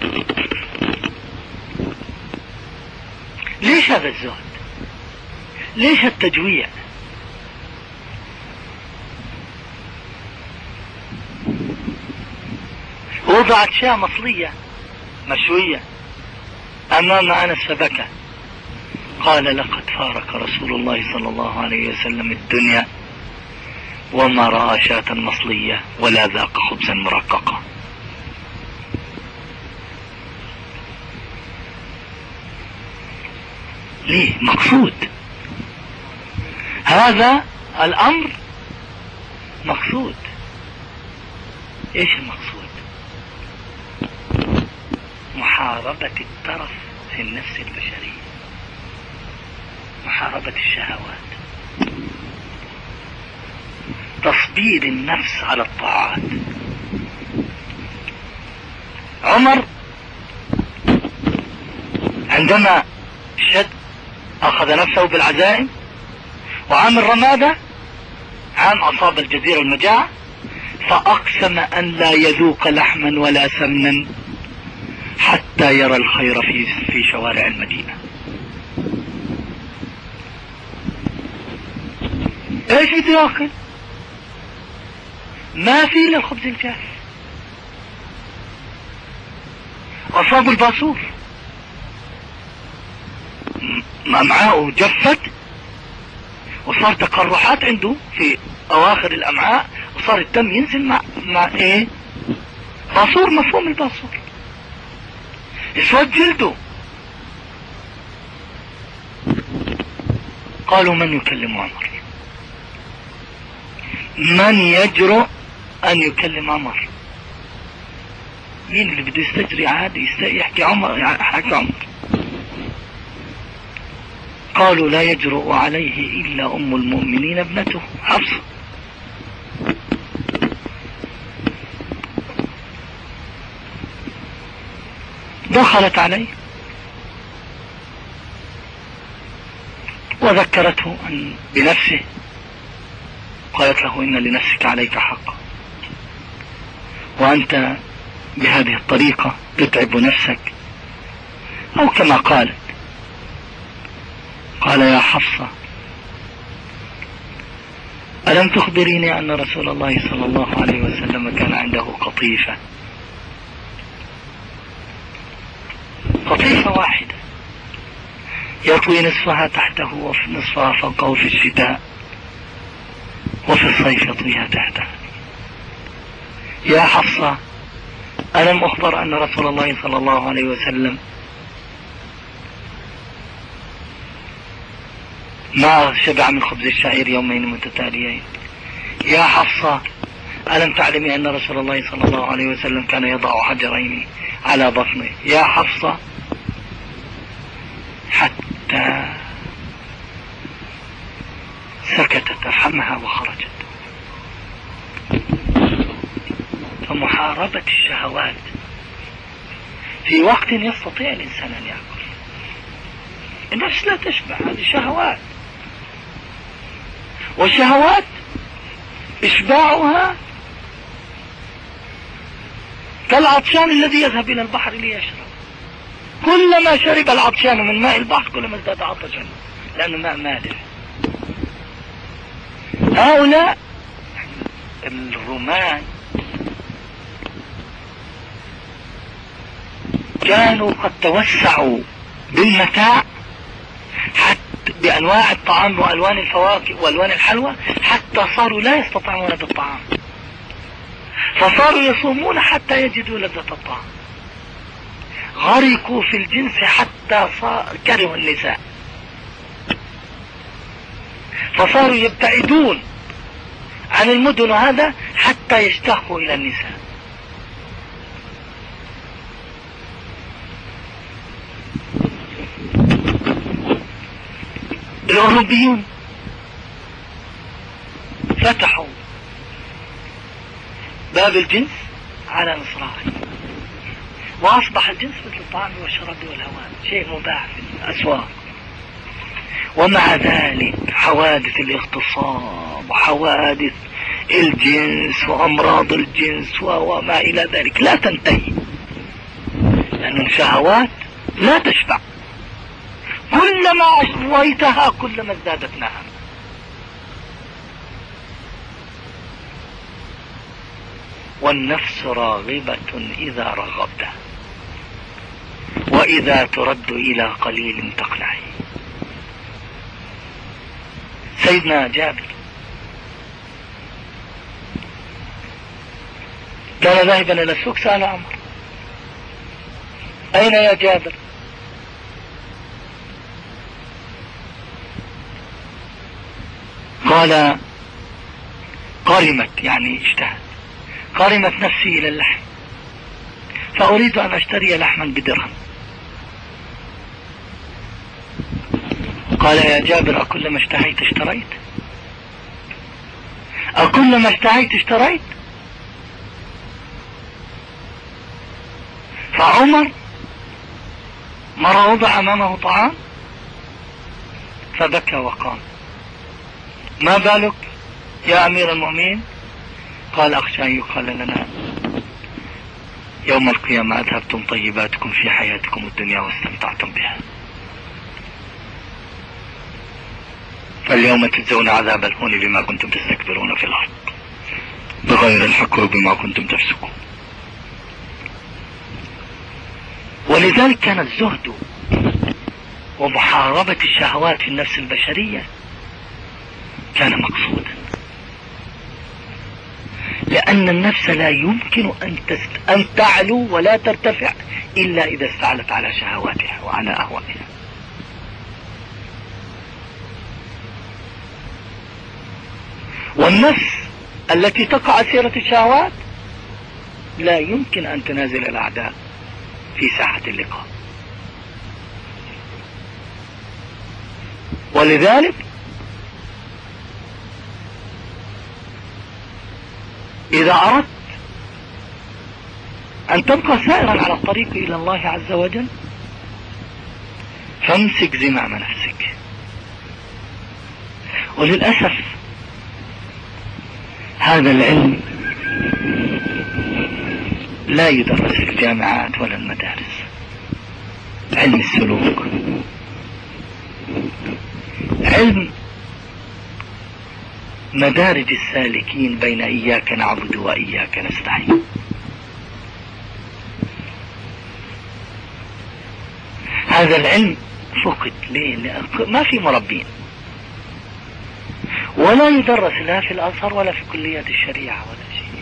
ليش هذا الزهد؟ ليش التجويع؟ وضعت شاة مصلية مشوية أمام أنس فبكى، قال: لقد فارق رسول الله صلى الله عليه وسلم الدنيا وما رأى شاة مصلية ولا ذاق خبزا مرققا. ليه؟ مقصود، هذا الأمر مقصود. ايش المقصود؟ محاربة الترف في النفس البشرية، محاربة الشهوات، تصبير النفس على الطاعات. عمر عندما شد أخذ نفسه بالعزائم، وعام الرمادة عام أصاب الجزيرة المجاعة، فأقسم أن لا يذوق لحما ولا سمنا حتى يرى الخير في في شوارع المدينة. ايش بده ياكل؟ ما في الا الخبز الجاف. أصابوا الباصور، أمعاءه جفت وصار تقرحات عنده في أواخر الأمعاء، وصار الدم ينزل مع مع إيه؟ باصور، مفهوم الباصور، اسود جلده. قالوا: من يكلم عمر؟ من يجرؤ أن يكلم عمر؟ مين اللي بده يستجري عادي يحكي عمر؟ يحكي عمر. قالوا: لا يجرؤ عليه إلا أم المؤمنين ابنته حفصة. دخلت عليه وذكرته عن بنفسه، قالت له: إن لنفسك عليك حق، وأنت بهذه الطريقة تتعب نفسك. أو كما قالت، قال: يا حفصة، ألم تخبريني أن رسول الله صلى الله عليه وسلم كان عنده قطيفة قطيفة واحدة يطوي نصفها تحته ونصفها فوقه في الشتاء، وفي الصيف يطويها تحته. يا حفصة، ألم أخبر أن رسول الله صلى الله عليه وسلم ما شبع من خبز الشعير يومين متتاليين؟ يا حفصة، ألم تعلمي أن رسول الله صلى الله عليه وسلم كان يضع حجرين على بطنه؟ يا حفصة، حتى سكتت رحمها وخرجت. فمحاربة الشهوات في وقت يستطيع الإنسان أن يأكل، النفس لا تشبع، هذه شهوات، والشهوات إشباعها كالعطشان الذي يذهب إلى البحر ليشرب، كلما شرب العطشان من ماء البحر كلما ازداد عطشا، لأنه ماء مالح. هؤلاء الرومان كانوا قد توسعوا بالمتاع حتى بأنواع الطعام وألوان الفواكه وألوان الحلوى، حتى صاروا لا يستطيعون هذا الطعام، فصاروا يصومون حتى يجدوا لذة الطعام. غرقوا في الجنس حتى صار كرهوا النساء، فصاروا يبتعدون عن المدن هذا حتى يشتاقوا إلى النساء. الأوروبيون فتحوا باب الجنس على مصراعي، وأصبح الجنس مثل الطعام والشراب والهواء، شيء مباح في الأسواق. ومع ذلك حوادث الاغتصاب وحوادث الجنس وأمراض الجنس وما إلى ذلك لا تنتهي، لأن الشهوات لا تشبع، كلما أشويتها كلما ازدادت نهم. والنفس راغبة إذا رغبت، وإذا ترد إلى قليل تقنعي. سيدنا جابر كان ذاهبا إلى السوق، سأل عمر: أين يا جابر؟ قال: قرمت، يعني اشتهت، قرمت نفسي إلى اللحم، فأريد أن أشتري لحما بدرهم. قال: يا جابر أكلما اشتهيت اشتريت؟ أكلما اشتهيت اشتريت؟ فعمر مرة وضع أمامه طعام فبكى وقام. ما بالك يا أمير المؤمنين؟ قال: أخشى أن يقال لنا يوم القيامة أذهبتم طيباتكم في حياتكم الدنيا واستمتعتم بها، فاليوم تجزون عذاب الهون بما كنتم تستكبرون في الأرض بغير الحق وبما كنتم تفسقون. ولذلك كان الزهد ومحاربة الشهوات في النفس البشرية كان مقصودا، لأن النفس لا يمكن أن, تست... أن تعلو ولا ترتفع إلا إذا استعلت على شهواتها وعلى أهوائها. والنفس التي تقع أسيرة الشهوات لا يمكن أن تنازل الأعداء في ساحة اللقاء. ولذلك إذا أردت أن تبقى سائرا على الطريق إلى الله عز وجل فامسك زمام نفسك. وللأسف هذا العلم لا يدرس في الجامعات ولا المدارس، علم السلوك، علم مدارج السالكين بين إياك نعبد وإياك نستعين. هذا العلم فقد ليه؟ ما في مربين، ولا يدرس لا في الأزهر ولا في كليات الشريعة ولا شيء.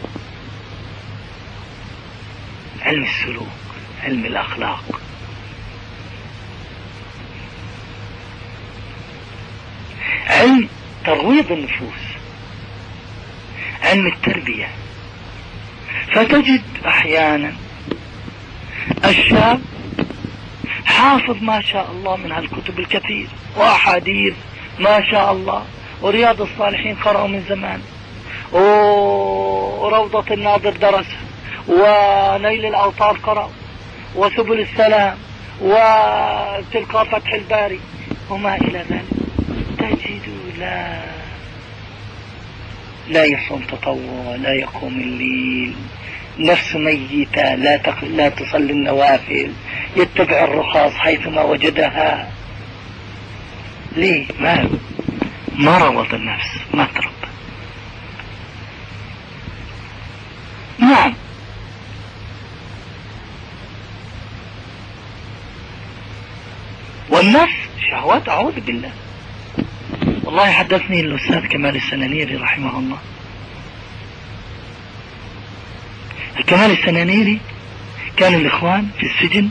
علم السلوك، علم الأخلاق، علم ترويض النفوس، علم التربية. فتجد أحيانا الشاب حافظ ما شاء الله من هالكتب الكثير وأحاديث ما شاء الله، ورياض الصالحين قرأوا من زمان، وروضة الناظر درس، ونيل الأوطار قرأ، وسبل السلام، وتلقى فتح الباري وما إلى ذلك. تجد لا لا يصوم تطوع، لا يقوم الليل، نفس ميتة، لا تق... لا تصلي النوافل، يتبع الرخاص حيثما وجدها. ليه؟ ما ما روض النفس، ما تربى. نعم والنفس شهوات، أعوذ بالله. والله حدثني الأستاذ كمال السنانيري رحمه الله. كمال السنانيري كان الإخوان في السجن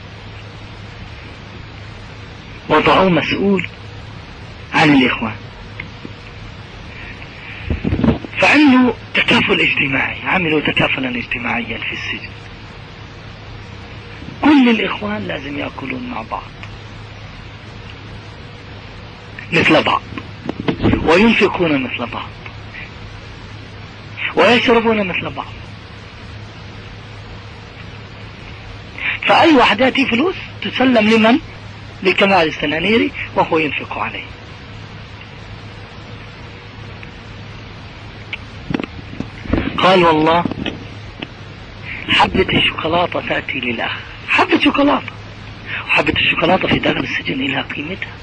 وضعوه مسؤول عن الإخوان، فعملوا تكافل اجتماعي، عملوا تكافلا اجتماعيا في السجن. كل الإخوان لازم يأكلون مع بعض، مثل بعض، وينفقون مثل بعض، ويشربون مثل بعض. فأي واحد يأتي فلوس تسلم لمن؟ لكمال السنانيري وهو ينفق عليه. قال والله حبة الشوكولاتة تأتي للأخ، حبة شوكولاتة، وحبة الشوكولاتة في داخل السجن إلى قيمتها.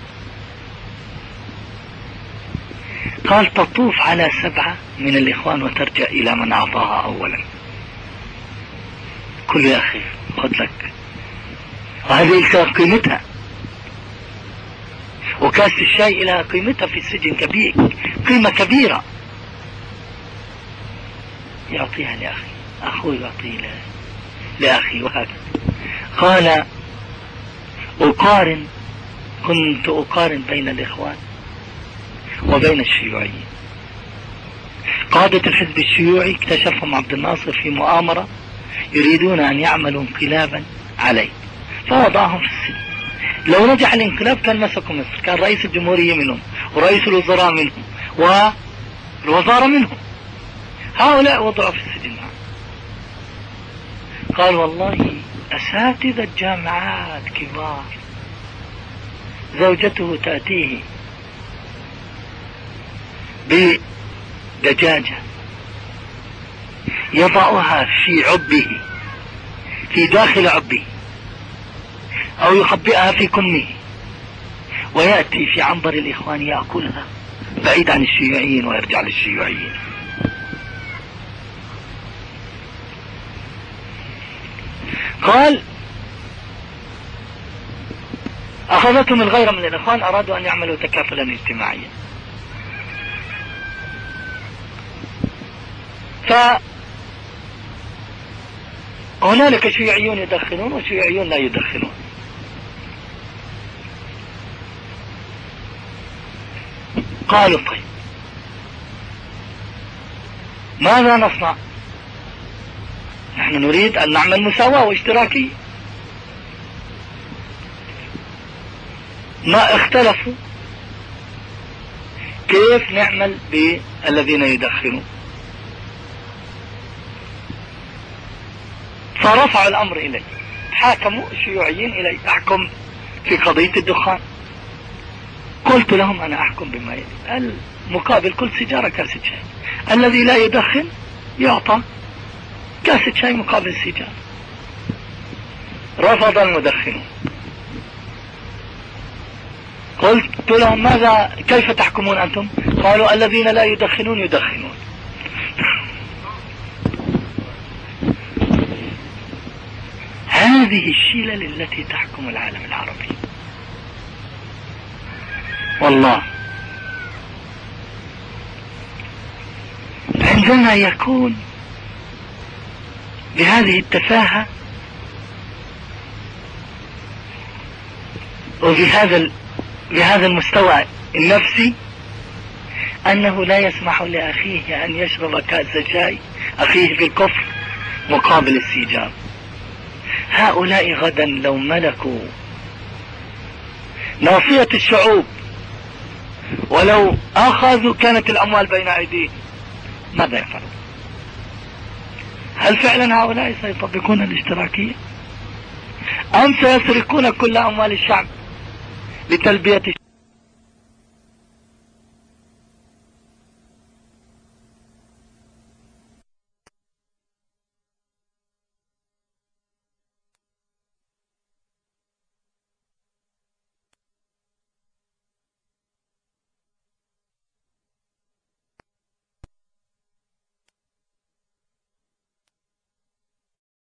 قال تطوف على سبعة من الإخوان وترجع إلى من أعطاها أولا. كل يا أخي خذ لك، وهذه قيمتها، وكاس الشاي إلى قيمتها في السجن كبير، قيمة كبيرة. يعطيها لأخي، أخوي يعطيه لأخي، وهكذا. قال أقارن، كنت أقارن بين الإخوان وبين الشيوعيين. قادة الحزب الشيوعي اكتشفهم عبد الناصر في مؤامرة يريدون أن يعملوا انقلابا عليه، فوضعهم في السجن. لو نجح الانقلاب كان مسكوا مصر، كان رئيس الجمهورية منهم ورئيس الوزراء منهم والوزارة منهم. هؤلاء وضعوا في السجن. قال والله أساتذة جامعات كبار زوجته تأتيه بدجاجة يضعها في عبه، في داخل عبه، أو يخبئها في كمه، ويأتي في عنبر الإخوان يأكلها بعيد عن الشيوعيين ويرجع للشيوعيين. قال أخذتهم الغيرة من الإخوان، أرادوا أن يعملوا تكافلا اجتماعيا. فهنالك شيوعيون يدخنون وشيوعيون لا يدخنون. قالوا طيب ماذا نصنع؟ نحن نريد أن نعمل مساواة واشتراكية. ما اختلفوا كيف نعمل بالذين يدخنون، فرفعوا الأمر إلي، حاكموا الشيوعيين إلي أحكم في قضية الدخان. قلت لهم أنا أحكم بما يلي، المقابل كل سيجارة كاسة شاي، الذي لا يدخن يعطى كاسة شاي مقابل السيجارة. رفض المدخنون. قلت لهم ماذا كيف تحكمون أنتم؟ قالوا الذين لا يدخنون يدخنون. هذه الشلل التي تحكم العالم العربي. والله عندما يكون بهذه التفاهة وبهذا بهذا المستوى النفسي أنه لا يسمح لأخيه أن يشرب كأس شاي أخيه في الكفر مقابل السيجار. هؤلاء غدا لو ملكوا ناصية الشعوب ولو أخذوا كانت الأموال بين أيديهم ماذا يفعلون؟ هل فعلا هؤلاء سيطبقون الاشتراكية أم سيسرقون كل أموال الشعب لتلبية